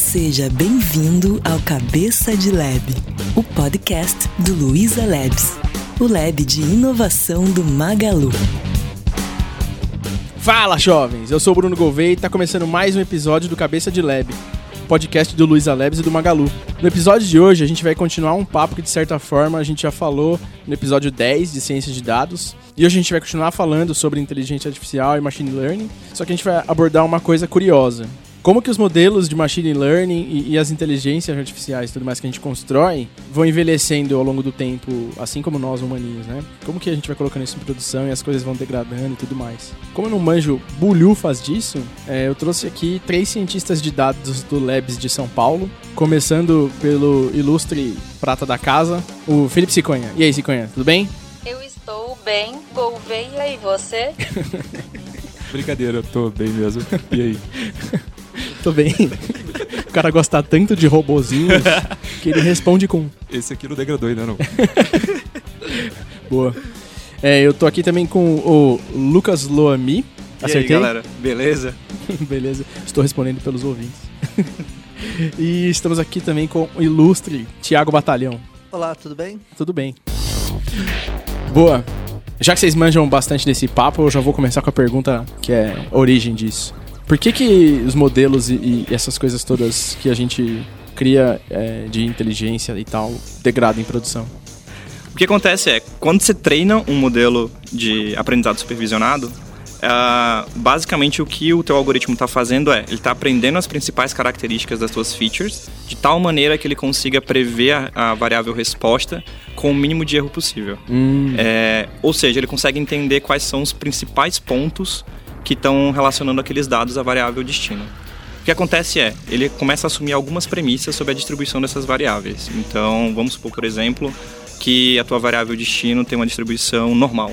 Seja bem-vindo ao Cabeça de Lab, o podcast do Luiza Labs, o lab de inovação do Magalu. Fala, jovens! Eu sou o Bruno Gouveia e está começando mais um episódio do Cabeça de Lab, podcast do Luiza Labs e do Magalu. No episódio de hoje, a gente vai continuar um papo que, de certa forma, a gente já falou no episódio 10 de Ciência de Dados. E hoje a gente vai continuar falando sobre inteligência artificial e machine learning, só que a gente vai abordar uma coisa curiosa. Como que os modelos de machine learning e as inteligências artificiais e tudo mais que a gente constrói vão envelhecendo ao longo do tempo, assim como nós humaninhos, né? Como que a gente vai colocando isso em produção e as coisas vão degradando e tudo mais. Como eu não manjo bulhufas disso, eu trouxe aqui 3 cientistas de dados do Labs de São Paulo, começando pelo ilustre prata da casa, o Felipe Siconha. E aí, Siconha, tudo bem? Eu estou bem, Gouveia, e você? Brincadeira, eu tô bem mesmo. E aí? Tô bem. O cara gosta tanto de robozinhos que ele responde com... Esse aqui não degradou ainda, não. Boa. Eu tô aqui também com o Lucas Loami. Acertei? E aí, galera? Beleza? Beleza. Estou respondendo pelos ouvintes. E estamos aqui também com o ilustre Thiago Batalhão. Olá, tudo bem? Tudo bem. Boa. Já que vocês manjam bastante desse papo, eu já vou começar com a pergunta que é a origem disso. Por que os modelos e essas coisas todas que a gente cria de inteligência e tal degradam em produção? O que acontece é, quando você treina um modelo de aprendizado supervisionado, basicamente o que o teu algoritmo está fazendo ele está aprendendo as principais características das suas features, de tal maneira que ele consiga prever a variável resposta com o mínimo de erro possível. Ou seja, ele consegue entender quais são os principais pontos que estão relacionando aqueles dados à variável destino. O que acontece ele começa a assumir algumas premissas sobre a distribuição dessas variáveis. Então, vamos supor, por exemplo, que a tua variável destino tem uma distribuição normal.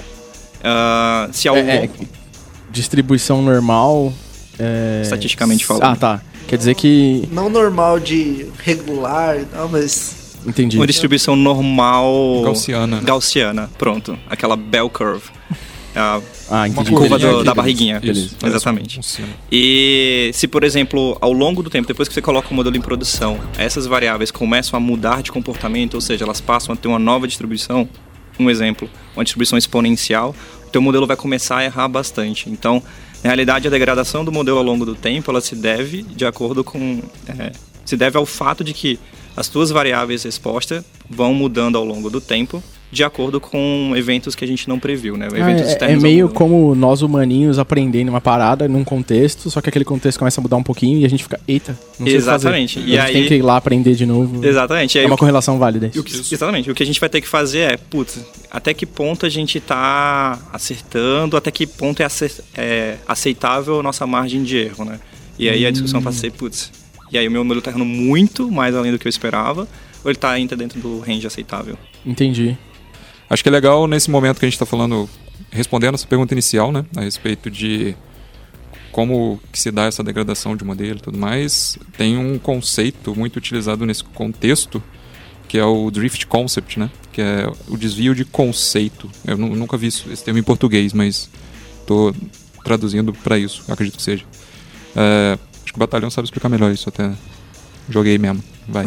Distribuição normal... Estatisticamente falando. Ah, tá. Quer dizer que... Não normal de regular, não, mas... Entendi. Uma distribuição normal... Gaussiana. Pronto. Aquela bell curve. Entendi. Curva da barriguinha. Isso, exatamente. E se, por exemplo, ao longo do tempo, depois que você coloca o modelo em produção, essas variáveis começam a mudar de comportamento, ou seja, elas passam a ter uma nova distribuição, um exemplo, uma distribuição exponencial, o teu modelo vai começar a errar bastante. Então, na realidade, a degradação do modelo ao longo do tempo, ela se deve ao fato de que as tuas variáveis resposta vão mudando ao longo do tempo, de acordo com eventos que a gente não previu, né? Eventos externos meio como nós humaninhos aprendendo uma parada num contexto, só que aquele contexto começa a mudar um pouquinho e a gente fica, eita, não sei exatamente. O que fazer. A gente tem que ir lá aprender de novo. Exatamente. É uma correlação válida. Exatamente. O que a gente vai ter que fazer até que ponto a gente está acertando, até que ponto é aceitável a nossa margem de erro, né? E aí a discussão vai ser, e aí o meu modelo está errando muito mais além do que eu esperava, ou ele está ainda dentro do range aceitável? Entendi. Acho que é legal nesse momento que a gente está falando, respondendo essa pergunta inicial, né, a respeito de como que se dá essa degradação de modelo e tudo mais, tem um conceito muito utilizado nesse contexto, que é o Drift Concept, né, que é o desvio de conceito. Eu nunca vi esse termo em português, mas estou traduzindo para isso, acredito que seja. Acho que o Batalhão sabe explicar melhor isso, até joguei mesmo. Vai.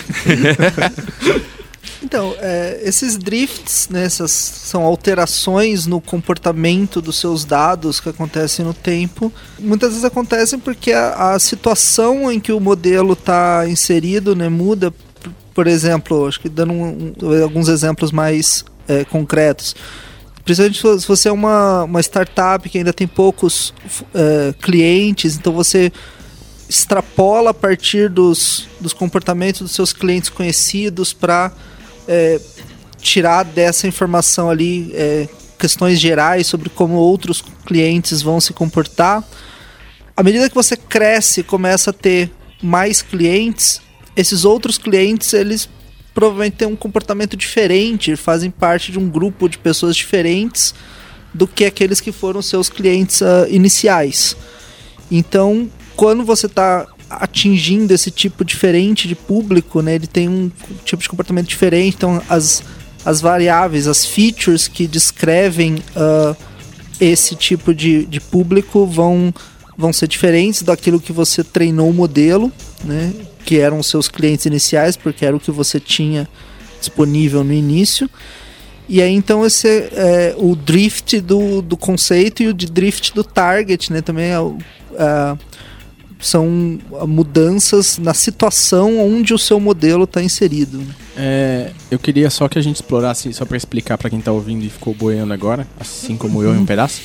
Então, esses drifts, né, essas são alterações no comportamento dos seus dados que acontecem no tempo. Muitas vezes acontecem porque a situação em que o modelo está inserido, né, muda. Por exemplo, acho que dando alguns exemplos mais concretos. Principalmente se você é uma startup que ainda tem poucos clientes, então você extrapola a partir dos comportamentos dos seus clientes conhecidos para tirar dessa informação ali questões gerais sobre como outros clientes vão se comportar. À medida que você cresce e começa a ter mais clientes, esses outros clientes, eles provavelmente têm um comportamento diferente, fazem parte de um grupo de pessoas diferentes do que aqueles que foram seus clientes iniciais. Então, quando você está atingindo esse tipo diferente de público, né, ele tem um tipo de comportamento diferente, então as variáveis, as features que descrevem esse tipo de público vão vão ser diferentes daquilo que você treinou o modelo, né? Que eram os seus clientes iniciais, porque era o que você tinha disponível no início. E aí então esse é o drift do conceito e o drift do target, né? Também são mudanças na situação onde o seu modelo está inserido. Eu queria só que a gente explorasse, só para explicar para quem está ouvindo e ficou boiando agora, assim como eu em um pedaço,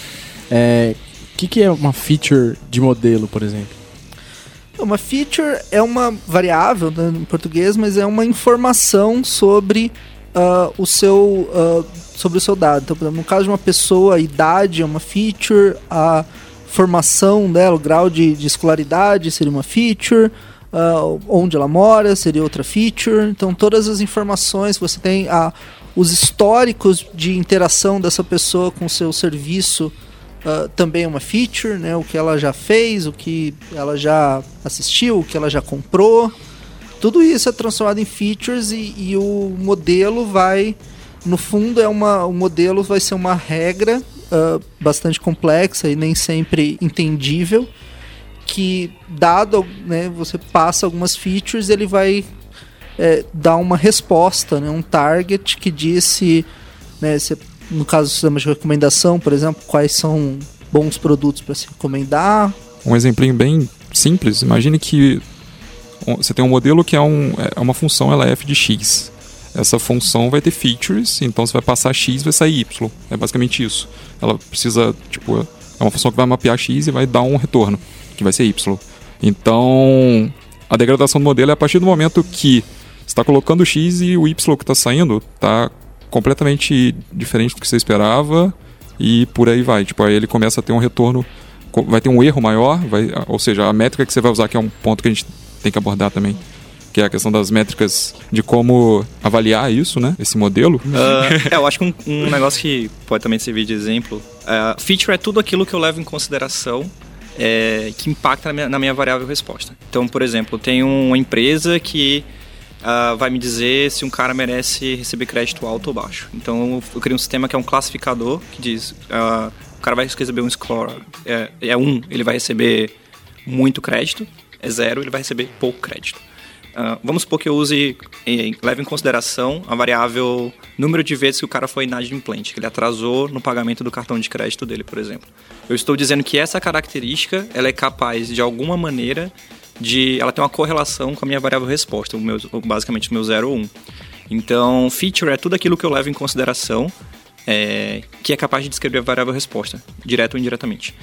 o que é uma feature de modelo, por exemplo? Uma feature é uma variável, né, em português, mas é uma informação sobre o seu dado. Então, por exemplo, no caso de uma pessoa, a idade é uma feature, a formação dela, o grau de escolaridade seria uma feature, onde ela mora seria outra feature. Então, todas as informações que você tem, os históricos de interação dessa pessoa com o seu serviço também é uma feature, né? O que ela já fez, o que ela já assistiu, o que ela já comprou. Tudo isso é transformado em features e o modelo vai, no fundo, o modelo vai ser uma regra bastante complexa e nem sempre entendível, que dado, né, você passa algumas features, ele vai dar uma resposta, né, um target que diz se, né, no caso do sistema de recomendação, por exemplo, quais são bons produtos para se recomendar. Um exemplinho bem simples, imagine que você tem um modelo que é uma função, ela é f de x. Essa função vai ter features, então você vai passar x, vai sair y. É basicamente isso. Ela precisa, é uma função que vai mapear x e vai dar um retorno, que vai ser y. Então, a degradação do modelo é a partir do momento que você está colocando x e o y que está saindo está completamente diferente do que você esperava e por aí vai. Aí ele começa a ter um retorno, vai ter um erro maior, ou seja, a métrica que você vai usar, que é um ponto que a gente tem que abordar também, que é a questão das métricas de como avaliar isso, né? Esse modelo. Eu acho que um negócio que pode também servir de exemplo, feature é tudo aquilo que eu levo em consideração que impacta na minha variável resposta. Então, por exemplo, tem uma empresa que vai me dizer se um cara merece receber crédito alto ou baixo. Então, eu crio um sistema que é um classificador que diz, o cara vai receber um score, 1, ele vai receber muito crédito, 0, ele vai receber pouco crédito. Vamos supor que eu leve em consideração a variável número de vezes que o cara foi inadimplente, que ele atrasou no pagamento do cartão de crédito dele, por exemplo. Eu estou dizendo que essa característica ela é capaz, de alguma maneira, ela tem uma correlação com a minha variável resposta, basicamente o meu 0 ou 1. Então, feature é tudo aquilo que eu levo em consideração que é capaz de descrever a variável resposta, direto ou indiretamente.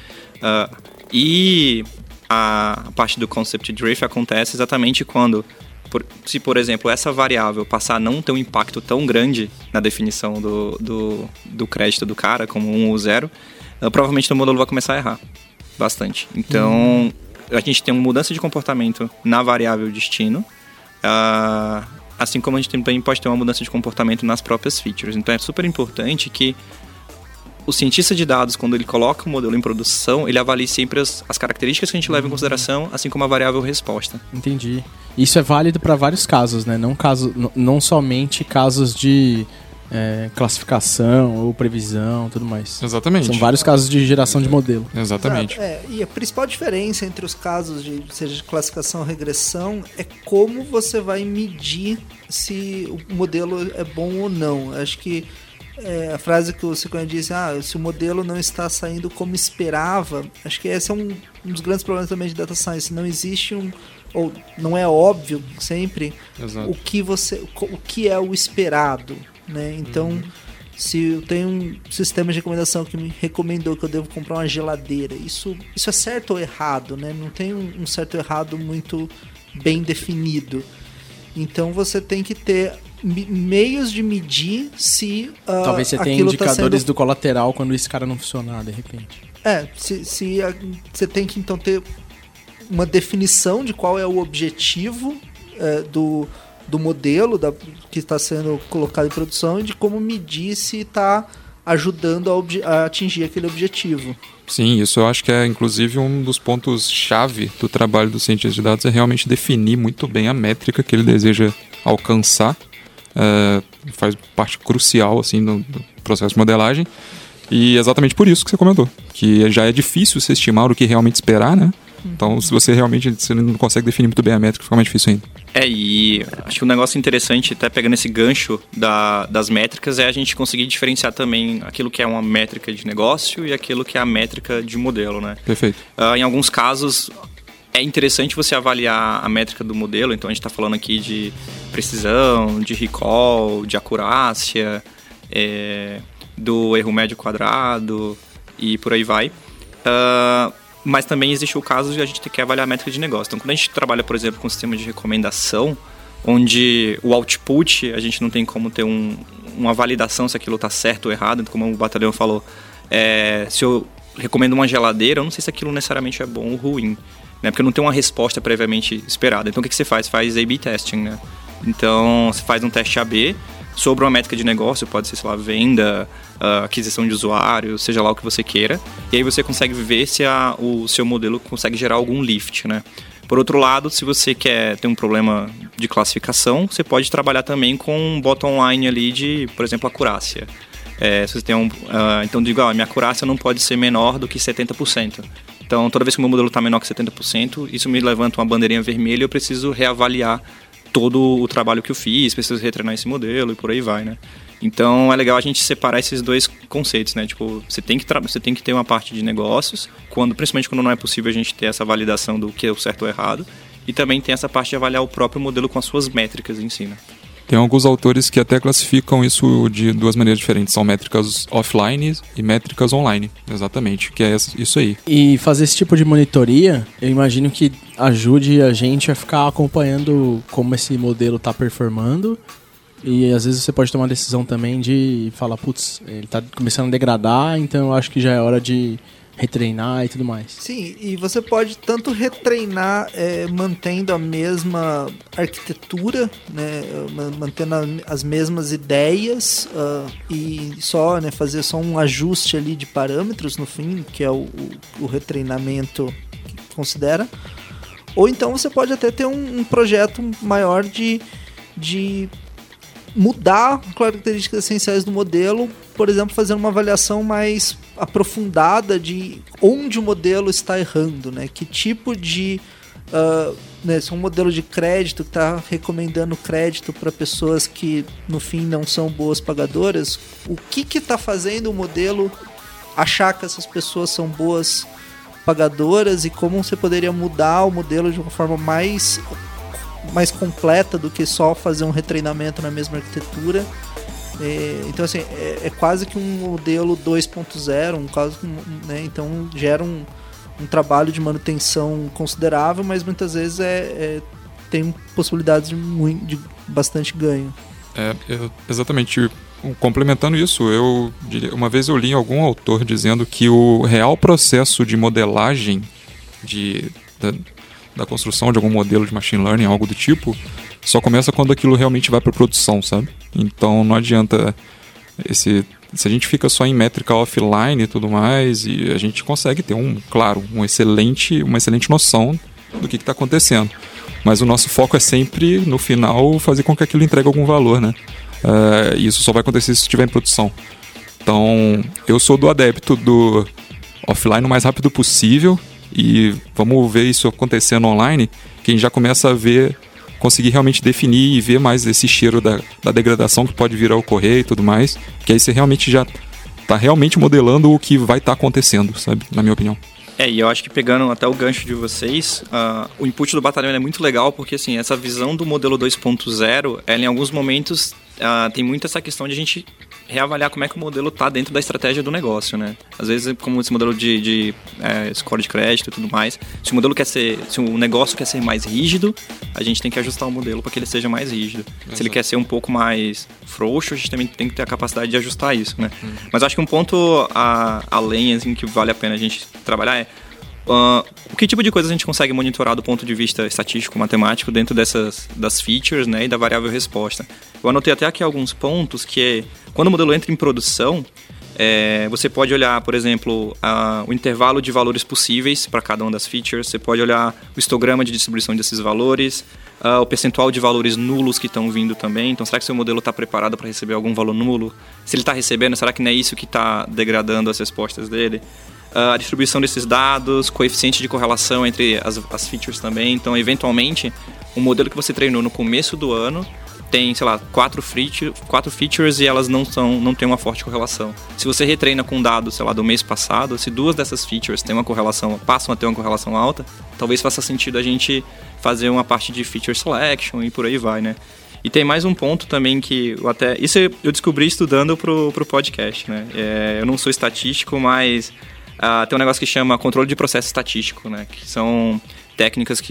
E a parte do concept drift acontece exatamente quando, se por exemplo essa variável passar a não ter um impacto tão grande na definição do crédito do cara, como 1 ou 0, provavelmente o modelo vai começar a errar bastante. Então a gente tem uma mudança de comportamento na variável destino, assim como a gente também pode ter uma mudança de comportamento nas próprias features. Então é super importante que o cientista de dados, quando ele coloca o modelo em produção, ele avalie sempre as características que a gente leva em consideração, assim como a variável resposta. Entendi. Isso é válido para vários casos, né? Não somente casos de classificação ou previsão, tudo mais. Exatamente. São vários casos de geração de modelo. Exatamente. E a principal diferença entre os casos seja de classificação ou regressão é como você vai medir se o modelo é bom ou não. Acho que a frase que o Ciccone disse, se o modelo não está saindo como esperava, acho que esse é um dos grandes problemas também de data science. Não existe ou não é óbvio sempre o que é o esperado, né? Então, se eu tenho um sistema de recomendação que me recomendou que eu devo comprar uma geladeira, isso é certo ou errado, né? Não tem um certo ou errado muito bem definido. Então você tem que ter meios de medir se talvez você tenha indicadores do colateral quando esse cara não funcionar de repente. Você tem que então ter uma definição de qual é o objetivo do modelo que está sendo colocado em produção e de como medir se está ajudando a atingir aquele objetivo. Sim, isso eu acho que é inclusive um dos pontos-chave do trabalho do cientista de dados, é realmente definir muito bem a métrica que ele deseja alcançar. Faz parte crucial assim, do processo de modelagem. E exatamente por isso que você comentou, que já é difícil você estimar o que realmente esperar, né? Então, se você realmente não consegue definir muito bem a métrica, fica mais difícil ainda. E acho que um negócio interessante, até pegando esse gancho das métricas, é a gente conseguir diferenciar também aquilo que é uma métrica de negócio e aquilo que é a métrica de modelo, né? Perfeito. Em alguns casos, é interessante você avaliar a métrica do modelo, então a gente está falando aqui de precisão, de recall, de acurácia, do erro médio quadrado e por aí vai. Mas também existe o caso de a gente ter que avaliar a métrica de negócio. Então, quando a gente trabalha, por exemplo, com um sistema de recomendação, onde o output, a gente não tem como ter uma validação se aquilo está certo ou errado, como o Batalhão falou. Se eu recomendo uma geladeira, eu não sei se aquilo necessariamente é bom ou ruim, né? Porque eu não tenho uma resposta previamente esperada. Então, o que você faz? Faz A/B testing, né? Então, você faz um teste A/B sobre uma métrica de negócio, pode ser, sei lá, venda, aquisição de usuário, seja lá o que você queira. E aí você consegue ver se o seu modelo consegue gerar algum lift, né? Por outro lado, se você quer ter um problema de classificação, você pode trabalhar também com um bottom line ali de, por exemplo, acurácia. Se você tem então, digo, minha acurácia não pode ser menor do que 70%. Então, toda vez que o meu modelo está menor que 70%, isso me levanta uma bandeirinha vermelha e eu preciso reavaliar todo o trabalho que eu fiz, preciso retreinar esse modelo e por aí vai, né? Então, é legal a gente separar esses dois conceitos, né? Tipo, você tem que ter uma parte de negócios, principalmente quando não é possível a gente ter essa validação do que é o certo ou errado, e também tem essa parte de avaliar o próprio modelo com as suas métricas em si, né? Tem alguns autores que até classificam isso de duas maneiras diferentes. São métricas offline e métricas online. Exatamente, que é isso aí. E fazer esse tipo de monitoria, eu imagino que ajude a gente a ficar acompanhando como esse modelo está performando. E às vezes você pode tomar uma decisão também de falar, putz, ele está começando a degradar, então eu acho que já é hora de retreinar e tudo mais. Sim, e você pode tanto retreinar mantendo a mesma arquitetura, né, mantendo as mesmas ideias e só, né, fazer só um ajuste ali de parâmetros no fim, que é o retreinamento que considera. Ou então você pode até ter um projeto maior de mudar características essenciais do modelo, por exemplo, fazendo uma avaliação mais aprofundada de onde o modelo está errando, né? Que tipo de... se é um modelo de crédito que está recomendando crédito para pessoas que, no fim, não são boas pagadoras, o que está fazendo o modelo achar que essas pessoas são boas pagadoras e como você poderia mudar o modelo de uma forma mais completa do que só fazer um retreinamento na mesma arquitetura. Então, assim, é quase que um modelo 2.0, né? Então gera um trabalho de manutenção considerável, mas muitas vezes tem possibilidades de bastante ganho. Exatamente. Complementando isso, uma vez eu li algum autor dizendo que o real processo de modelagem da construção de algum modelo de machine learning, algo do tipo, só começa quando aquilo realmente vai para produção, sabe? Então não adianta se a gente fica só em métrica offline e tudo mais, e a gente consegue ter uma excelente noção do que está acontecendo. Mas o nosso foco é sempre, no final, fazer com que aquilo entregue algum valor, né? E isso só vai acontecer se estiver em produção. Então, eu sou do adepto do offline o mais rápido possível, e vamos ver isso acontecendo online, que a gente já começa a conseguir realmente definir e ver mais esse cheiro da degradação que pode vir a ocorrer e tudo mais, que aí você realmente já está realmente modelando o que vai estar acontecendo, sabe? Na minha opinião. E eu acho que pegando até o gancho de vocês, o input do Batalhão é muito legal, porque assim, essa visão do modelo 2.0, ela em alguns momentos tem muito essa questão de a gente reavaliar como é que o modelo está dentro da estratégia do negócio, né? Às vezes, como esse modelo de score de crédito e tudo mais, se o negócio quer ser mais rígido, a gente tem que ajustar o modelo para que ele seja mais rígido. Exato. Se ele quer ser um pouco mais frouxo, a gente também tem que ter a capacidade de ajustar isso, né? Mas acho que um ponto além, assim, que vale a pena a gente trabalhar é que tipo de coisa a gente consegue monitorar do ponto de vista estatístico, matemático, dentro das features, né, e da variável resposta. Eu anotei até aqui alguns pontos que quando o modelo entra em produção, Você pode olhar, por exemplo, o intervalo de valores possíveis para cada uma das features. Você pode olhar o histograma de distribuição desses valores, o percentual de valores nulos que estão vindo também. Então, será que seu modelo está preparado para receber algum valor nulo? Se ele está recebendo, será que não é isso que está degradando as respostas dele? A distribuição desses dados, coeficiente de correlação entre as features também. Então, eventualmente, o modelo que você treinou no começo do ano tem, sei lá, 4 features e elas não têm uma forte correlação. Se você retreina com dados, sei lá, do mês passado, se 2 dessas features passam a ter uma correlação alta, talvez faça sentido a gente fazer uma parte de feature selection e por aí vai, né? E tem mais um ponto também que isso eu descobri estudando pro podcast, né? Eu não sou estatístico, mas tem um negócio que chama controle de processo estatístico, né? Que são técnicas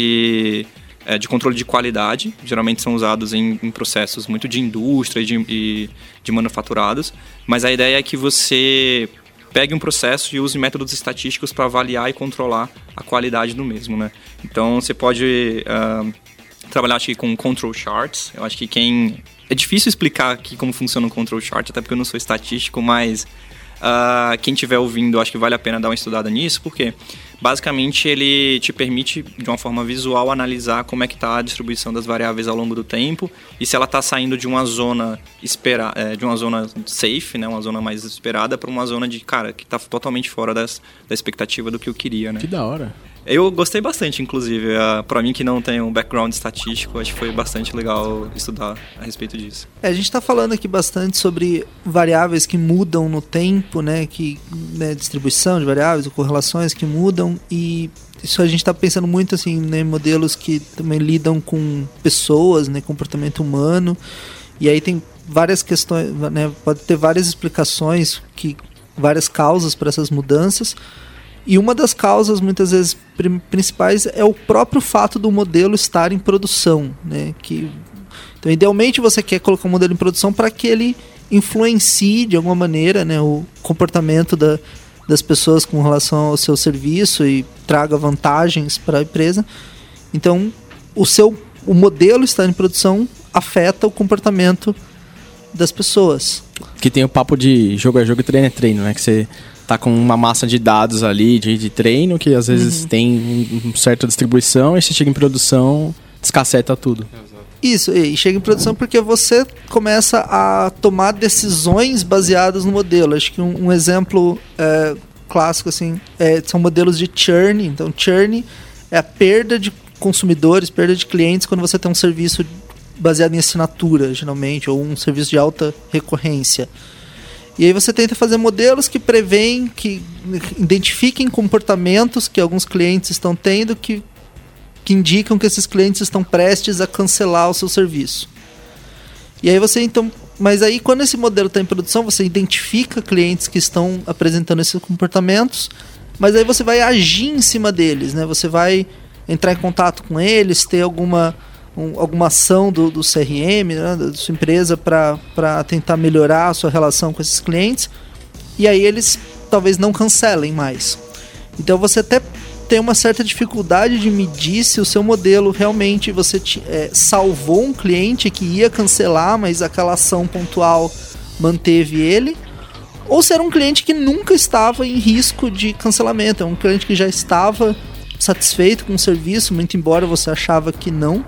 de controle de qualidade, geralmente são usados em processos muito de indústria e de manufaturados, mas a ideia é que você pegue um processo e use métodos estatísticos para avaliar e controlar a qualidade do mesmo, né? Então você pode trabalhar, acho que, com control charts. Eu acho que é difícil explicar aqui como funciona um control chart, até porque eu não sou estatístico, mas quem estiver ouvindo, acho que vale a pena dar uma estudada nisso, porque basicamente ele te permite, de uma forma visual, analisar como é que está a distribuição das variáveis ao longo do tempo e se ela está saindo de uma zona de uma zona safe, né, uma zona mais esperada, para uma zona que está totalmente fora da expectativa do que eu queria, né? Que da hora. Eu gostei bastante, inclusive. Para mim, que não tem um background estatístico, acho que foi bastante legal estudar a respeito disso. A gente está falando aqui bastante sobre variáveis que mudam no tempo, né? Distribuição de variáveis, correlações que mudam, e isso a gente está pensando muito assim, né, modelos que também lidam com pessoas, né, comportamento humano, e aí tem várias questões, né, pode ter várias explicações, várias causas para essas mudanças. E uma das causas, muitas vezes, principais é o próprio fato do modelo estar em produção, né? Então, idealmente, você quer colocar um modelo em produção para que ele influencie, de alguma maneira, né, o comportamento das pessoas com relação ao seu serviço e traga vantagens para a empresa. Então, o modelo estar em produção afeta o comportamento das pessoas. Que tem o papo de jogo é jogo e treino é treino, né? Que você tá com uma massa de dados ali de treino que às vezes tem uma certa distribuição e você chega em produção, descaceta tudo. Isso, e chega em produção porque você começa a tomar decisões baseadas no modelo. Acho que um exemplo clássico assim, são modelos de churn. Então, churn é a perda de consumidores, perda de clientes quando você tem um serviço baseado em assinatura, geralmente, ou um serviço de alta recorrência. E aí você tenta fazer modelos que preveem, que identifiquem comportamentos que alguns clientes estão tendo que indicam que esses clientes estão prestes a cancelar o seu serviço. E aí você então... Mas aí quando esse modelo está em produção, você identifica clientes que estão apresentando esses comportamentos, mas aí você vai agir em cima deles, né? Você vai entrar em contato com eles, ter alguma ação do CRM, né, da sua empresa para tentar melhorar a sua relação com esses clientes, e aí eles talvez não cancelem mais. Então você até tem uma certa dificuldade de medir se o seu modelo realmente você salvou um cliente que ia cancelar, mas aquela ação pontual manteve ele, ou se era um cliente que nunca estava em risco de cancelamento, é um cliente que já estava satisfeito com o serviço, muito embora você achava que não.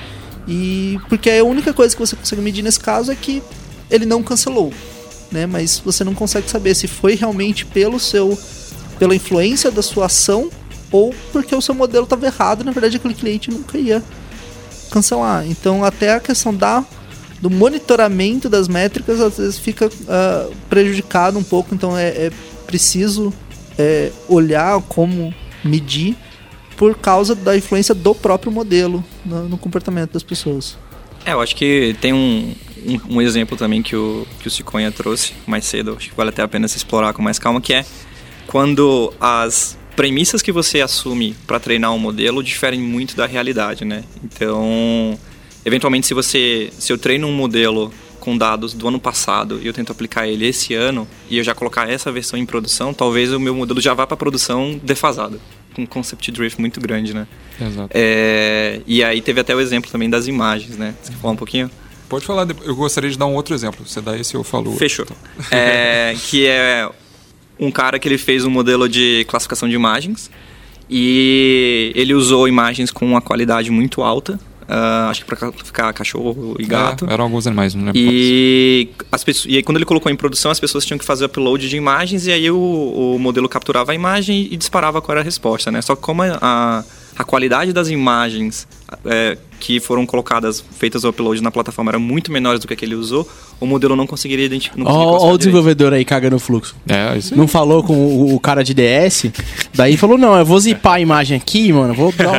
E porque a única coisa que você consegue medir nesse caso é que ele não cancelou, né? Mas você não consegue saber se foi realmente pela influência da sua ação ou porque o seu modelo estava errado, na verdade aquele cliente nunca ia cancelar. Então até a questão do monitoramento das métricas às vezes fica prejudicado um pouco, então é preciso olhar como medir por causa da influência do próprio modelo no comportamento das pessoas. Eu acho que tem um exemplo também que o Ciconha trouxe mais cedo, acho que vale até a pena se explorar com mais calma, que é quando as premissas que você assume para treinar um modelo diferem muito da realidade, né? Então, eventualmente, se eu treino um modelo com dados do ano passado e eu tento aplicar ele esse ano e eu já colocar essa versão em produção, talvez o meu modelo já vá para produção defasado, com um concept drift muito grande, né? Exato. E aí teve até o exemplo também das imagens, né? Você quer falar um pouquinho? Pode falar, eu gostaria de dar um outro exemplo. Você dá esse, eu falo. Fechou. Então. Que é um cara que ele fez um modelo de classificação de imagens e ele usou imagens com uma qualidade muito alta. Acho que para classificar cachorro e gato. Eram alguns animais, não lembro. E aí quando ele colocou em produção, as pessoas tinham que fazer upload de imagens e aí o modelo capturava a imagem e disparava qual era a resposta, né? Só que como a qualidade das imagens que foram feitas o upload na plataforma eram muito menores do que ele usou, o modelo não conseguiria identificar. Olha o desenvolvedor aí cagando o fluxo. Isso não falou com o cara de DS, daí falou, não, eu vou zipar a imagem aqui, mano, vou dar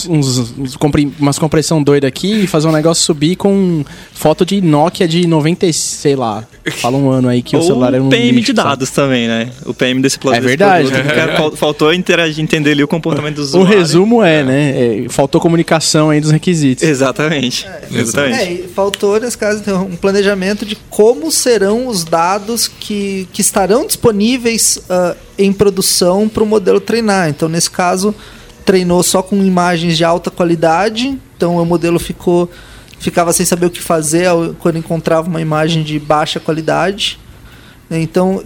umas compressão doida aqui e fazer um negócio subir com foto de Nokia de 90, sei lá, fala um ano aí que o celular era um PM lixo, de dados sabe? Também, né? O PM desse produto. É verdade. Faltou entender ali o comportamento do usuário. O resumo faltou comunicação aí dos requisitos. Exatamente. E faltou, nesse caso, um planejamento de como serão os dados que estarão disponíveis em produção para o modelo treinar. Então, nesse caso, treinou só com imagens de alta qualidade, então o modelo ficava sem saber o que fazer quando encontrava uma imagem de baixa qualidade. Então,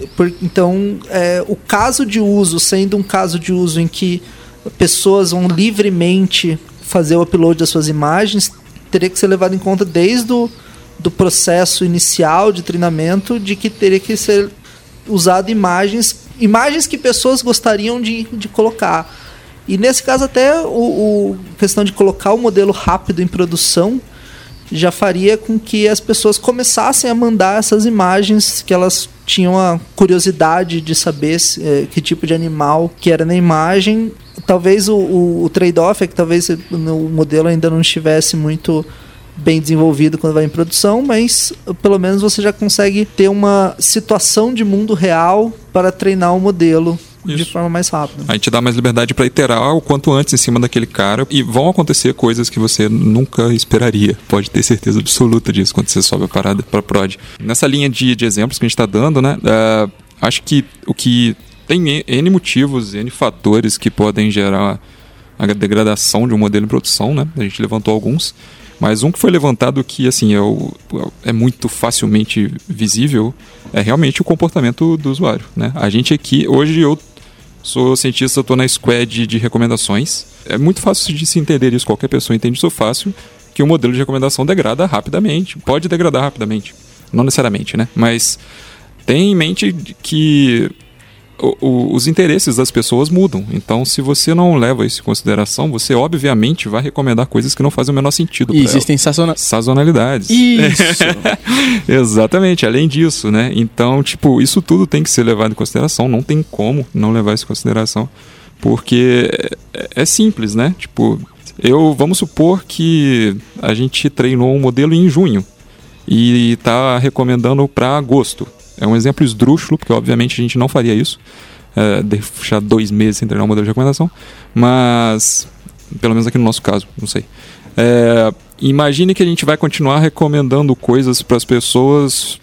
o caso de uso, sendo um caso de uso em que pessoas vão livremente fazer o upload das suas imagens, teria que ser levado em conta desde do processo inicial de treinamento, de que teria que ser usado imagens que pessoas gostariam de colocar. E nesse caso até a questão de colocar o modelo rápido em produção já faria com que as pessoas começassem a mandar essas imagens que elas tinham a curiosidade de saber que tipo de animal que era na imagem. Talvez o trade-off é que talvez o modelo ainda não estivesse muito bem desenvolvido quando vai em produção, mas pelo menos você já consegue ter uma situação de mundo real para treinar o modelo de forma mais rápida. A gente dá mais liberdade para iterar o quanto antes em cima daquele cara e vão acontecer coisas que você nunca esperaria. Pode ter certeza absoluta disso quando você sobe a parada para prod. Nessa linha de exemplos que a gente está dando, né? Acho que o que tem N motivos, N fatores que podem gerar a degradação de um modelo em produção, né? A gente levantou alguns, mas um que foi levantado que assim, é muito facilmente visível é realmente o comportamento do usuário, né? A gente aqui, hoje eu sou cientista, estou na squad de recomendações. É muito fácil de se entender isso, qualquer pessoa entende isso fácil, que o modelo de recomendação degrada rapidamente. Pode degradar rapidamente, não necessariamente, né? Mas tenha em mente que os interesses das pessoas mudam. Então, se você não leva isso em consideração, você obviamente vai recomendar coisas que não fazem o menor sentido. E existem sazonalidades. Isso! Exatamente, além disso, né? Então, isso tudo tem que ser levado em consideração. Não tem como não levar isso em consideração. Porque é simples, né? Vamos supor que a gente treinou um modelo em junho e está recomendando para agosto. É um exemplo esdrúxulo, porque obviamente a gente não faria isso, deixar 2 meses sem treinar um modelo de recomendação, mas, pelo menos aqui no nosso caso, não sei. Imagine que a gente vai continuar recomendando coisas para as pessoas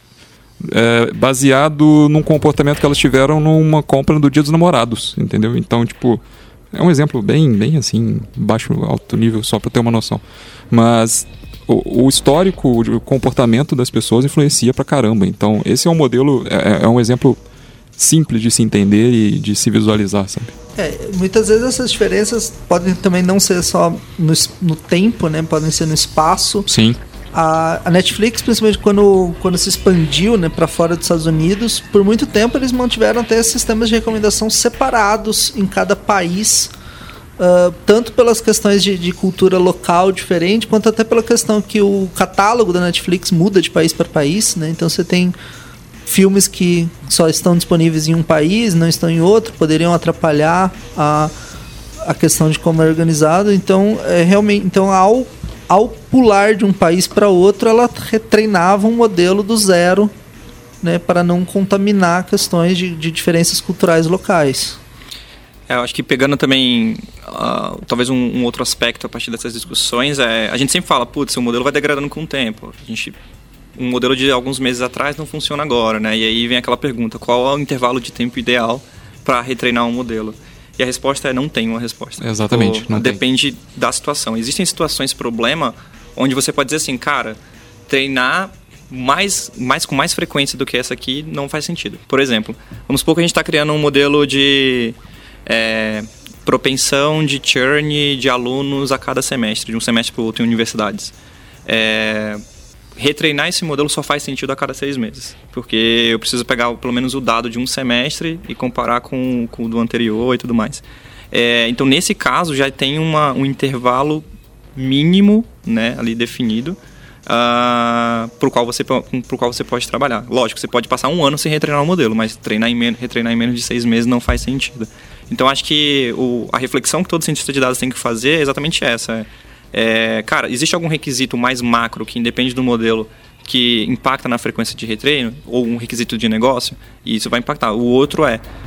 baseado num comportamento que elas tiveram numa compra do Dia dos Namorados, entendeu? Então, é um exemplo bem assim, baixo, alto nível, só para ter uma noção. Mas o histórico, o comportamento das pessoas influencia pra caramba. Então, esse é um modelo, é um exemplo simples de se entender e de se visualizar, sabe? Muitas vezes essas diferenças podem também não ser só no tempo, né? Podem ser no espaço. Sim. A Netflix, principalmente quando se expandiu, né, para fora dos Estados Unidos, por muito tempo eles mantiveram até sistemas de recomendação separados em cada país. Tanto pelas questões de cultura local diferente, quanto até pela questão que o catálogo da Netflix muda de país para país, né? Então você tem filmes que só estão disponíveis em um país, não estão em outro, poderiam atrapalhar a questão de como é organizado. Então, realmente, ao pular de um país para outro, ela retreinava um modelo do zero, né, para não contaminar questões de diferenças culturais locais. Eu acho que pegando também talvez um outro aspecto a partir dessas discussões, a gente sempre fala, putz, o modelo vai degradando com o tempo. Um modelo de alguns meses atrás não funciona agora, né? E aí vem aquela pergunta, qual é o intervalo de tempo ideal para retreinar um modelo? E a resposta não tem uma resposta. Exatamente. Depende da situação. Existem situações problema onde você pode dizer assim, cara, treinar com mais frequência do que essa aqui não faz sentido. Por exemplo, vamos supor que a gente está criando um modelo de propensão de churn de alunos a cada semestre, de um semestre para o outro em universidades. Retreinar esse modelo só faz sentido a cada 6 meses, porque eu preciso pegar pelo menos o dado de um semestre e comparar com o do anterior e tudo mais. Então, nesse caso, já tem um intervalo mínimo, né, ali definido, por qual você pode trabalhar. Lógico, você pode passar 1 ano sem retreinar o modelo, mas retreinar em menos de 6 meses não faz sentido. Então, acho que a reflexão que todo cientista de dados tem que fazer é exatamente essa. Cara, existe algum requisito mais macro que independe do modelo que impacta na frequência de retreino, ou um requisito de negócio, e isso vai impactar. O outro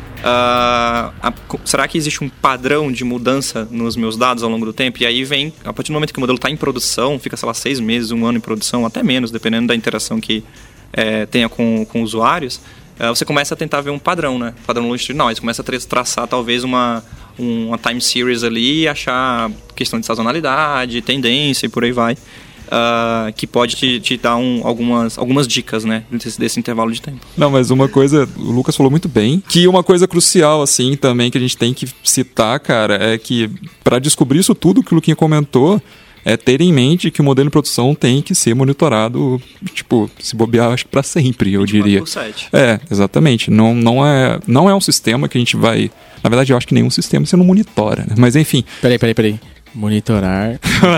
será que existe um padrão de mudança nos meus dados ao longo do tempo? E aí vem, a partir do momento que o modelo está em produção, fica, sei lá, 6 meses, 1 ano em produção, até menos, dependendo da interação que tenha com usuários, você começa a tentar ver um padrão, né? Padrão longitudinal. Aí você começa a traçar talvez uma time series ali e achar questão de sazonalidade, tendência e por aí vai. Que pode te dar algumas dicas, né, desse intervalo de tempo. Não, mas uma coisa, o Lucas falou muito bem, que uma coisa crucial, assim, também que a gente tem que citar, cara, é que para descobrir isso tudo que o Luquinha comentou, ter em mente que o modelo de produção tem que ser monitorado, tipo, se bobear, acho que para sempre, eu diria. 24/7. Exatamente. Não é um sistema que a gente vai... Na verdade, eu acho que nenhum sistema você não monitora, né? Mas enfim... Peraí. Monitorar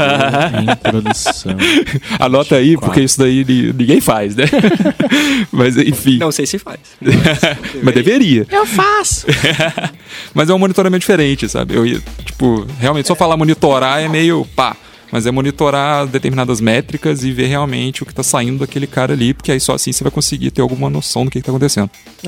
em produção. Anota aí, porque isso daí ninguém faz, né? Mas enfim. Não sei se faz. Mas deveria. Eu faço. Mas é um monitoramento diferente, sabe? Realmente só falar monitorar é meio pá. Mas é monitorar determinadas métricas e ver realmente o que está saindo daquele cara ali, porque aí só assim você vai conseguir ter alguma noção do que está acontecendo.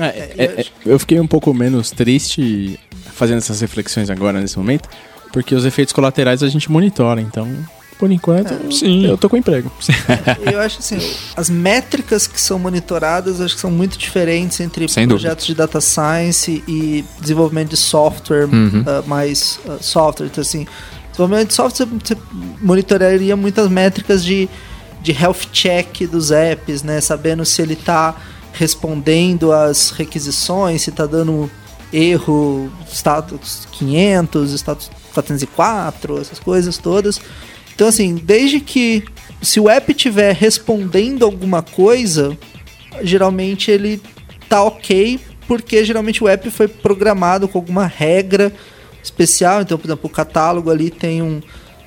Eu fiquei um pouco menos triste fazendo essas reflexões agora, nesse momento, porque os efeitos colaterais a gente monitora, então, por enquanto, sim, eu tô com emprego. Eu acho assim, as métricas que são monitoradas, acho que são muito diferentes entre projetos de data science e desenvolvimento de software, mais software. Então, assim, desenvolvimento de software, você monitoraria muitas métricas de health check dos apps, né? Sabendo se ele tá respondendo às requisições, se tá dando erro, status 500, status 404, essas coisas todas. Então, assim, desde que se o app estiver respondendo alguma coisa, geralmente ele tá ok, porque geralmente o app foi programado com alguma regra especial. Então, por exemplo, o catálogo ali tem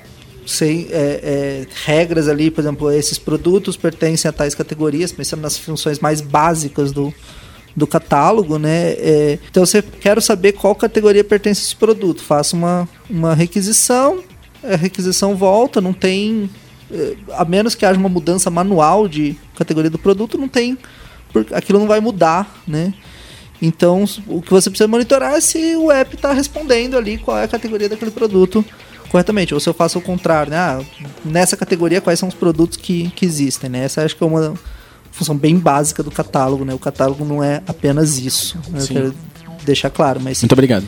regras ali, por exemplo, esses produtos pertencem a tais categorias, pensando nas funções mais básicas do catálogo, né? Então, você quer saber qual categoria pertence a esse produto. Faça uma requisição, a requisição volta, não tem... a menos que haja uma mudança manual de categoria do produto, não tem... aquilo não vai mudar, né? Então, o que você precisa monitorar é se o app está respondendo ali qual é a categoria daquele produto corretamente. Ou se eu faço o contrário, né? Nessa categoria, quais são os produtos que existem, né? Essa acho que é uma função bem básica do catálogo, né? O catálogo não é apenas isso, né? Eu quero deixar claro, mas... Muito obrigado.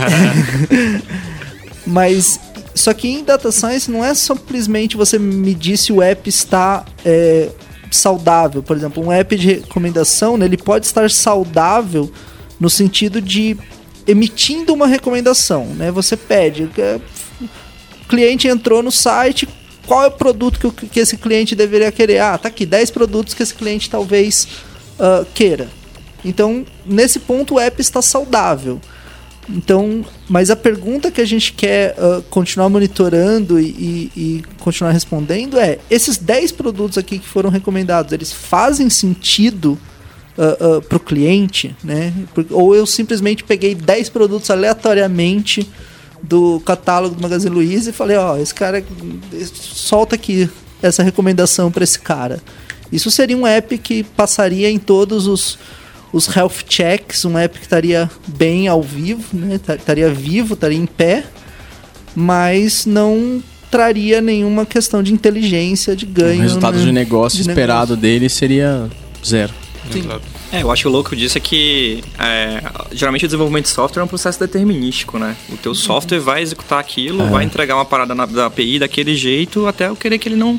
Mas, só que em Data Science não é simplesmente você medir se o app está saudável. Por exemplo, um app de recomendação, né, ele pode estar saudável no sentido de emitindo uma recomendação, né? Você pede, o cliente entrou no site, qual é o produto que esse cliente deveria querer? Tá aqui, 10 produtos que esse cliente talvez queira. Então, nesse ponto, o app está saudável. Então, mas a pergunta que a gente quer continuar monitorando e continuar respondendo é: esses 10 produtos aqui que foram recomendados, eles fazem sentido para o cliente, né? Ou eu simplesmente peguei 10 produtos aleatoriamente do catálogo do Magazine Luiza e falei, esse cara, solta aqui essa recomendação para esse cara. Isso seria um app que passaria em todos os health checks, um app que estaria bem ao vivo, né? Estaria vivo, estaria em pé, mas não traria nenhuma questão de inteligência, de ganho. O resultado de negócio esperado dele seria 0. Sim. Eu acho que o louco disso é que geralmente o desenvolvimento de software é um processo determinístico, né? O teu software vai executar aquilo, vai entregar uma parada da API daquele jeito até eu querer que ele não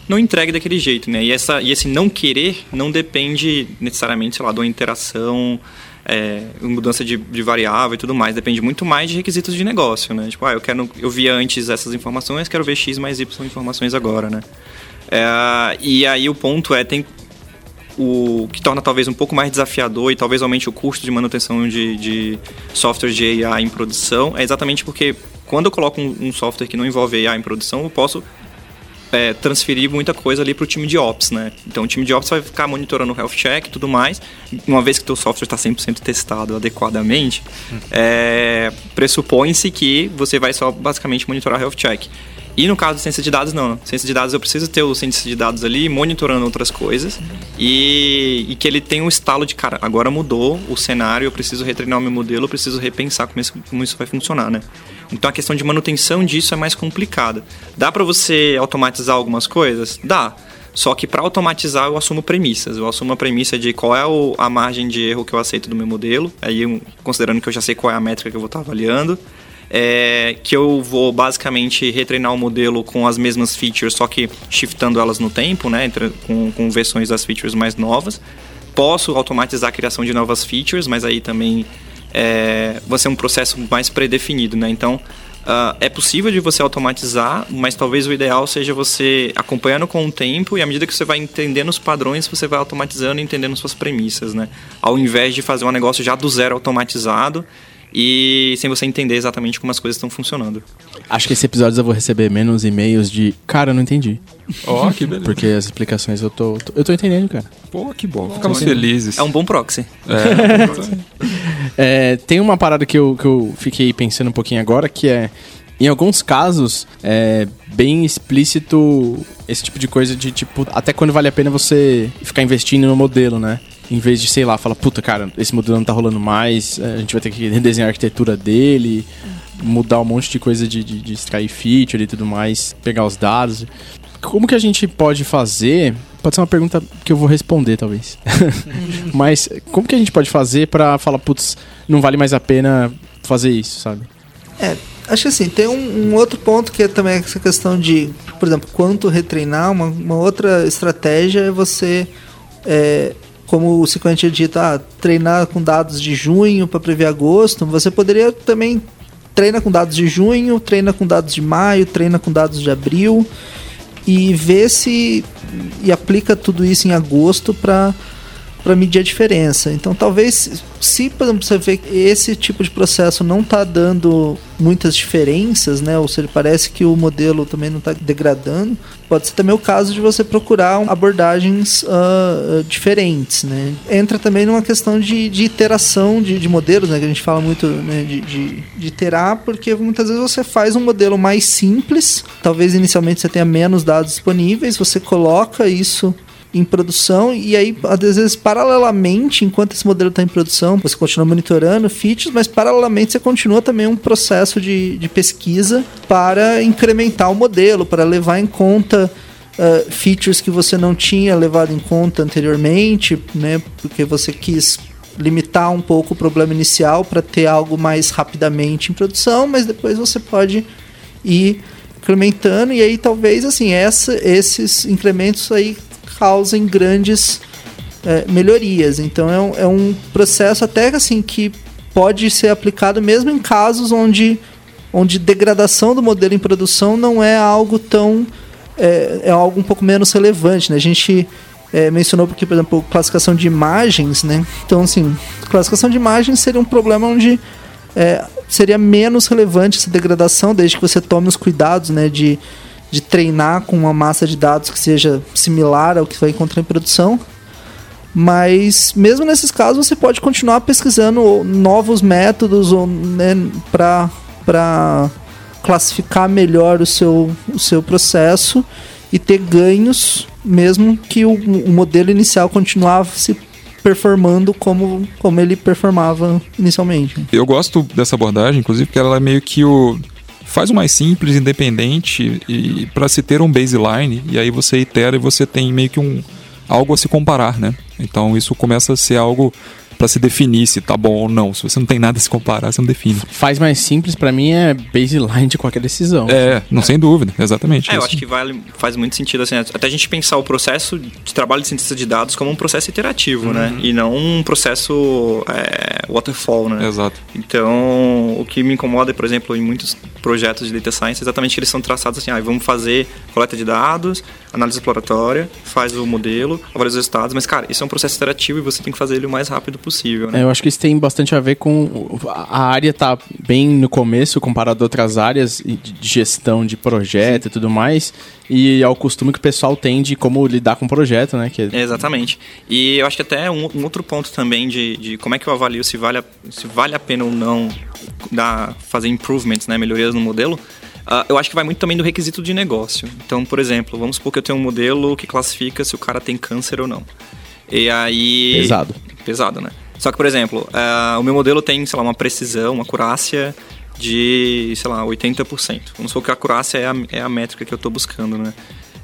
não entregue daquele jeito, né? E esse não querer não depende necessariamente, sei lá, de uma interação, mudança de variável e tudo mais. Depende muito mais de requisitos de negócio, né? Tipo, eu via antes essas informações, quero ver X mais Y informações agora, né? E aí o ponto tem o que torna talvez um pouco mais desafiador e talvez aumente o custo de manutenção de software de AI em produção, é exatamente porque quando eu coloco um software que não envolve AI em produção, eu posso transferir muita coisa ali para o time de Ops, né? Então o time de Ops vai ficar monitorando o health check e tudo mais. Uma vez que o teu software está 100% testado adequadamente, pressupõe-se que você vai só basicamente monitorar o health check. E no caso de ciência de dados, não. Ciência de dados, eu preciso ter o ciência de dados ali monitorando outras coisas e que ele tenha um estalo de, cara, agora mudou o cenário, eu preciso retreinar o meu modelo, eu preciso repensar como isso vai funcionar, né? Então a questão de manutenção disso é mais complicada. Dá para você automatizar algumas coisas? Dá. Só que para automatizar eu assumo premissas. Eu assumo a premissa de qual é a margem de erro que eu aceito do meu modelo, aí considerando que eu já sei qual é a métrica que eu vou estar avaliando. Que eu vou basicamente retreinar o modelo com as mesmas features, só que shiftando elas no tempo, né, com versões das features mais novas. Posso automatizar a criação de novas features, mas aí também vai ser um processo mais pré-definido, né? Então, é possível de você automatizar, mas talvez o ideal seja você acompanhando com o tempo e à medida que você vai entendendo os padrões, você vai automatizando e entendendo suas premissas, né? Ao invés de fazer um negócio já do zero automatizado e sem você entender exatamente como as coisas estão funcionando. Acho que esse episódio eu vou receber menos e-mails de cara, eu não entendi. Que beleza. Porque as explicações eu tô entendendo, cara. Pô, que bom. Ficamos felizes. É um bom proxy. Tem uma parada que eu fiquei pensando um pouquinho agora, que em alguns casos, é bem explícito esse tipo de coisa de, tipo, até quando vale a pena você ficar investindo no modelo, né? Em vez de, sei lá, falar, puta, cara, esse modelo não tá rolando mais, a gente vai ter que redesenhar a arquitetura dele, mudar um monte de coisa de extrair feature e tudo mais, pegar os dados. Como que a gente pode fazer? Pode ser uma pergunta que eu vou responder, talvez. Mas como que a gente pode fazer pra falar, putz, não vale mais a pena fazer isso, sabe? Acho que assim, tem um outro ponto que é também essa questão de, por exemplo, quanto retreinar. Uma outra estratégia é você, como o Ciccone tinha dito, treinar com dados de junho para prever agosto. Você poderia também treinar com dados de junho, treina com dados de maio, treina com dados de abril e ver e aplica tudo isso em agosto para medir a diferença. Então, talvez, se, por exemplo, você vê que esse tipo de processo não está dando muitas diferenças, né? Ou seja, parece que o modelo também não está degradando, pode ser também o caso de você procurar abordagens diferentes, né? Entra também numa questão de iteração de modelos, né? Que a gente fala muito, né? de iterar, porque muitas vezes você faz um modelo mais simples, talvez inicialmente você tenha menos dados disponíveis, você coloca isso em produção, e aí, às vezes, paralelamente, enquanto esse modelo está em produção, você continua monitorando features, mas paralelamente você continua também um processo de pesquisa para incrementar o modelo, para levar em conta features que você não tinha levado em conta anteriormente, né, porque você quis limitar um pouco o problema inicial para ter algo mais rapidamente em produção, mas depois você pode ir incrementando, e aí talvez assim, esses incrementos aí causem grandes melhorias. Então é um processo até assim que pode ser aplicado mesmo em casos onde degradação do modelo em produção não é algo tão é algo um pouco menos relevante, né? A gente mencionou porque, por exemplo, classificação de imagens, né? Então assim, classificação de imagens seria um problema onde seria menos relevante essa degradação, desde que você tome os cuidados, né, de treinar com uma massa de dados que seja similar ao que você vai encontrar em produção. Mas mesmo nesses casos você pode continuar pesquisando novos métodos, né, para classificar melhor o seu processo e ter ganhos, mesmo que o modelo inicial continuasse performando como ele performava inicialmente. Eu gosto dessa abordagem, inclusive, porque ela é meio que faz o mais simples, independente, e para se ter um baseline, e aí você itera e você tem meio que algo a se comparar, né? Então isso começa a ser algo pra se definir se tá bom ou não. Se você não tem nada a se comparar, você não define. Faz mais simples, pra mim, é baseline de qualquer decisão. Sem dúvida, exatamente. Eu acho que faz muito sentido, assim, até a gente pensar o processo de trabalho de cientista de dados como um processo iterativo, né? E não um processo waterfall, né? Exato. Então, o que me incomoda, por exemplo, em muitos projetos de data science, é exatamente que eles são traçados assim, vamos fazer coleta de dados, análise exploratória, faz o modelo, avalia os resultados, mas, cara, isso é um processo iterativo e você tem que fazer ele o mais rápido possível, né? Eu acho que isso tem bastante a ver com... A área tá bem no começo, comparado a outras áreas de gestão de projeto e tudo mais, e ao costume que o pessoal tem de como lidar com o projeto, né? Exatamente. E eu acho que até um outro ponto também de como é que eu avalio se vale a pena ou não fazer improvements, né? Melhorias no modelo. Eu acho que vai muito também do requisito de negócio. Então, por exemplo, vamos supor que eu tenho um modelo que classifica se o cara tem câncer ou não. E aí... Pesado, né? Só que, por exemplo, o meu modelo tem, sei lá, uma precisão, uma acurácia de, sei lá, 80%. Vamos supor que a acurácia é a métrica que eu estou buscando, né?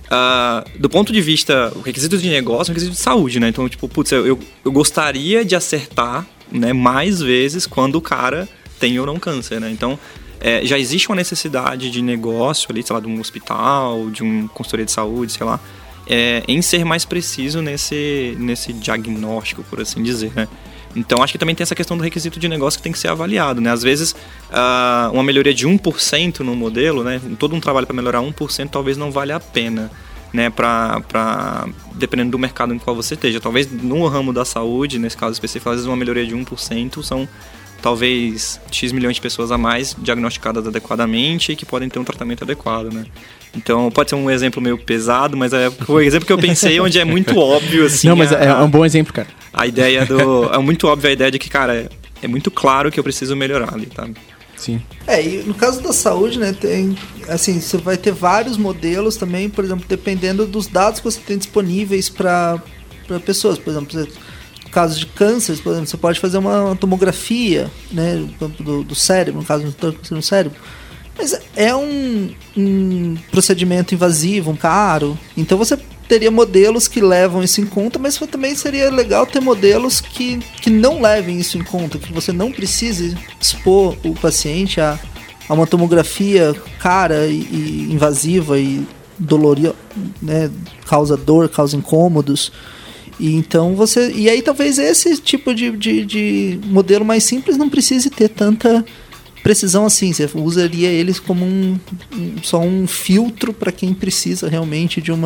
Do ponto de vista, o requisito de negócio é um requisito de saúde, né? Então, tipo, putz, eu gostaria de acertar, né, mais vezes quando o cara tem ou não câncer, né? Então, já existe uma necessidade de negócio ali, sei lá, de um hospital, de uma consultoria de saúde, sei lá, em ser mais preciso nesse diagnóstico, por assim dizer, né? Então, acho que também tem essa questão do requisito de negócio que tem que ser avaliado, né? Às vezes, uma melhoria de 1% no modelo, né? Todo um trabalho para melhorar 1% talvez não valha a pena, né? Dependendo do mercado em qual você esteja. Talvez no ramo da saúde, nesse caso específico, às vezes uma melhoria de 1% são talvez X milhões de pessoas a mais diagnosticadas adequadamente e que podem ter um tratamento adequado, né? Então, pode ser um exemplo meio pesado, mas é o exemplo que eu pensei onde é muito óbvio, assim... Não, mas é um bom exemplo, cara. A ideia é muito óbvio a ideia de que, cara, é muito claro que eu preciso melhorar ali, tá? Sim. E no caso da saúde, né, tem, assim, você vai ter vários modelos também, por exemplo, dependendo dos dados que você tem disponíveis para pessoas. Por exemplo, no caso de câncer, por exemplo, você pode fazer uma tomografia, né, do cérebro, no caso do cérebro. Mas é um procedimento invasivo, caro. Então você teria modelos que levam isso em conta, mas também seria legal ter modelos que não levem isso em conta, que você não precise expor o paciente a uma tomografia cara e invasiva e dolorida, né, causa dor, causa incômodos. E aí talvez esse tipo de modelo mais simples não precise ter tanta precisão assim. Você usaria eles como só um filtro para quem precisa realmente de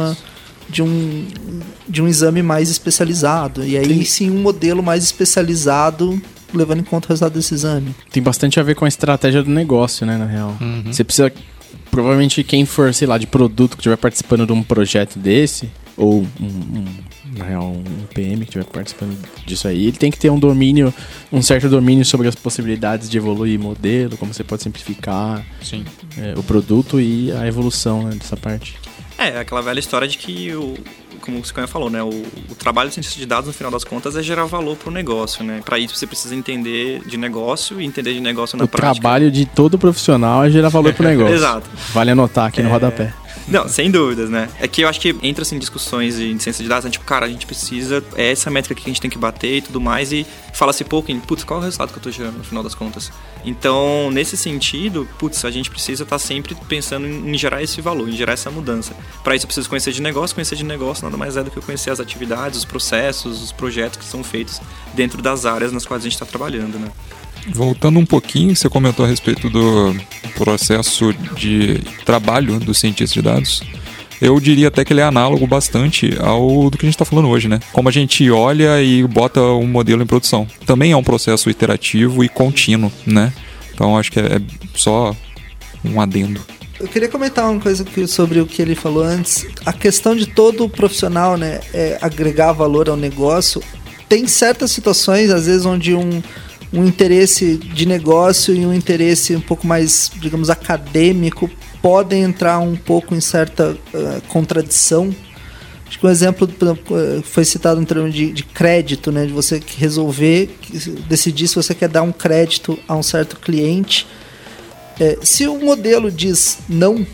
um exame mais especializado. E aí sim um modelo mais especializado levando em conta o resultado desse exame. Tem bastante a ver com a estratégia do negócio, né, na real. Uhum. Você precisa... Provavelmente quem for, sei lá, de produto que estiver participando de um projeto desse, ou na real, um PM que estiver participando disso aí, ele tem que ter um certo domínio sobre as possibilidades de evoluir modelo, como você pode simplificar o produto e a evolução, né, dessa parte. Aquela velha história de que, como o Siconha falou, né, o trabalho de cientista de dados, no final das contas, é gerar valor para o negócio, né? Para isso você precisa entender de negócio e entender de negócio na prática. O trabalho de todo profissional é gerar valor para o negócio. Exato. Vale anotar aqui no rodapé. Não, sem dúvidas, né? É que eu acho que entra assim discussões de ciência de dados, né? Tipo, cara, a gente precisa, essa métrica que a gente tem que bater e tudo mais, e fala-se pouco em, putz, qual é o resultado que eu tô gerando no final das contas? Então, nesse sentido, putz, a gente precisa estar sempre pensando em gerar esse valor, em gerar essa mudança. Para isso eu preciso conhecer de negócio nada mais é do que eu conhecer as atividades, os processos, os projetos que são feitos dentro das áreas nas quais a gente está trabalhando, né? Voltando um pouquinho, você comentou a respeito do processo de trabalho do cientista de dados. Eu diria até que ele é análogo bastante ao do que a gente está falando hoje, né? Como a gente olha e bota um modelo em produção. Também é um processo iterativo e contínuo, né? Então acho que é só um adendo. Eu queria comentar uma coisa sobre o que ele falou antes. A questão de todo profissional, né, agregar valor ao negócio. Tem certas situações, às vezes, onde um interesse de negócio e um interesse um pouco mais, digamos, acadêmico podem entrar um pouco em certa contradição. Acho que um exemplo foi citado em termos de crédito, né, de você decidir se você quer dar um crédito a um certo cliente. Se o modelo diz não,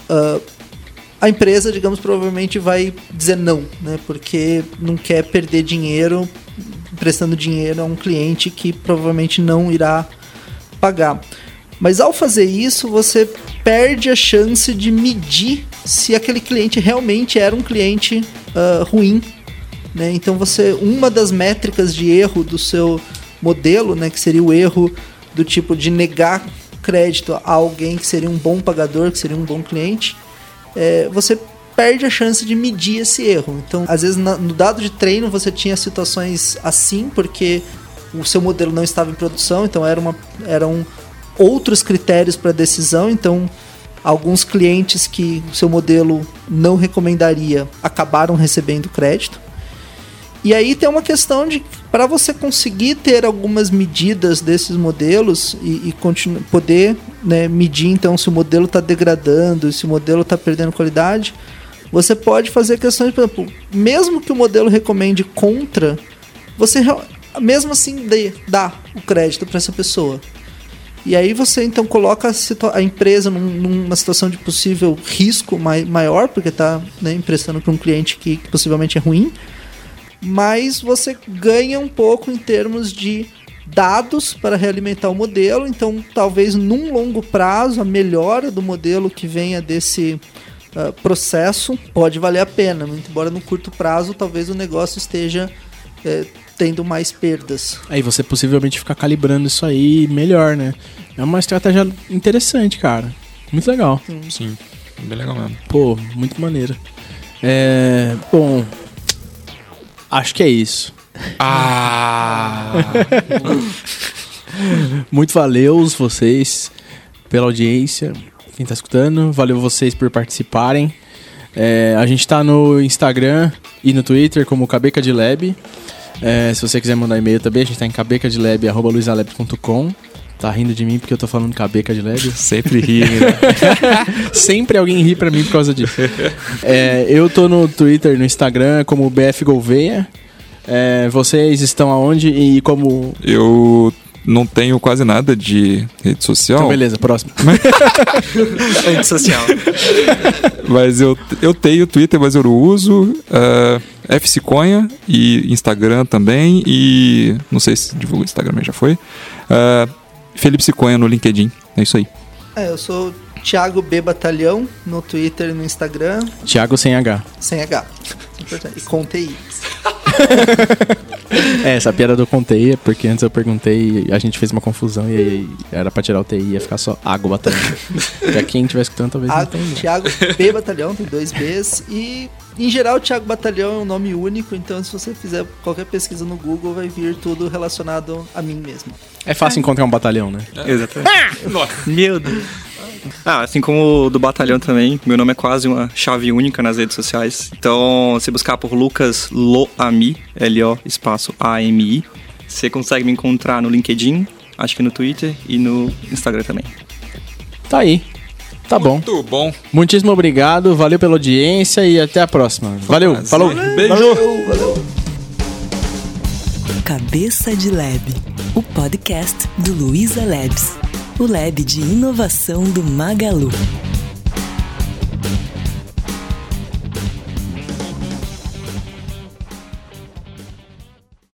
a empresa, digamos, provavelmente vai dizer não, né, porque não quer perder dinheiro emprestando dinheiro a um cliente que provavelmente não irá pagar. Mas ao fazer isso, você perde a chance de medir se aquele cliente realmente era um cliente ruim, né? Então uma das métricas de erro do seu modelo, né, que seria o erro do tipo de negar crédito a alguém que seria um bom pagador, que seria um bom cliente, você perde a chance de medir esse erro. Então, às vezes, no dado de treino, você tinha situações assim, porque o seu modelo não estava em produção, então eram outros critérios para decisão. Então, alguns clientes que o seu modelo não recomendaria acabaram recebendo crédito. E aí tem uma questão de, para você conseguir ter algumas medidas desses modelos e poder, né, medir então se o modelo está degradando, se o modelo está perdendo qualidade, você pode fazer questões, por exemplo, mesmo que o modelo recomende contra, você mesmo assim dá o crédito para essa pessoa. E aí você então coloca a empresa numa situação de possível risco maior, porque está, né, emprestando para um cliente que possivelmente é ruim, mas você ganha um pouco em termos de dados para realimentar o modelo. Então talvez num longo prazo a melhora do modelo que venha desse processo pode valer a pena, embora no curto prazo talvez o negócio esteja tendo mais perdas. Aí você possivelmente fica calibrando isso aí melhor, né? É uma estratégia interessante, cara. Muito legal. Sim, bem legal mesmo. Pô, muito maneiro. Bom, acho que é isso. Muito valeu vocês pela audiência. Quem tá escutando, valeu vocês por participarem. A gente tá no Instagram e no Twitter como Cabeca de Lab. Se você quiser mandar e-mail também, a gente tá em cabecadilab@luisalab.com. Tá rindo de mim porque eu tô falando Cabeca de Lab? Sempre ri, né? Sempre alguém ri pra mim por causa disso. Eu tô no Twitter, no Instagram como BF Gouveia. Vocês estão aonde e como... Eu não tenho quase nada de rede social. Então beleza, próximo. Rede social. Mas eu tenho Twitter, mas eu não uso. F Ciconha e Instagram também. E não sei se divulga o Instagram, mas já foi. Felipe Ciconha no LinkedIn. É isso aí. Eu sou Thiago B Batalhão no Twitter e no Instagram. Thiago sem H. Sem H. Importante. E com TI. Essa piada do com TI é porque antes eu perguntei e a gente fez uma confusão e aí era pra tirar o TI, ia ficar só Água Batalhão. Pra quem estiver escutando talvez não tenha. Thiago B Batalhão, tem 2 Bs. E em geral Thiago Batalhão é um nome único, então se você fizer qualquer pesquisa no Google vai vir tudo relacionado a mim mesmo. É fácil encontrar um batalhão, né? Exatamente. Meu Deus. Assim como o do batalhão também, meu nome é quase uma chave única nas redes sociais. Então, se buscar por Lucas Loami, L-O espaço A-M-I, você consegue me encontrar no LinkedIn, acho que no Twitter e no Instagram também. Tá aí. Tá bom. Muito bom. Muitíssimo obrigado, valeu pela audiência e até a próxima. Valeu, falou. Beijo. Valeu. Cabeça de Lab, o podcast do Luiza Labs, o lab de inovação do Magalu.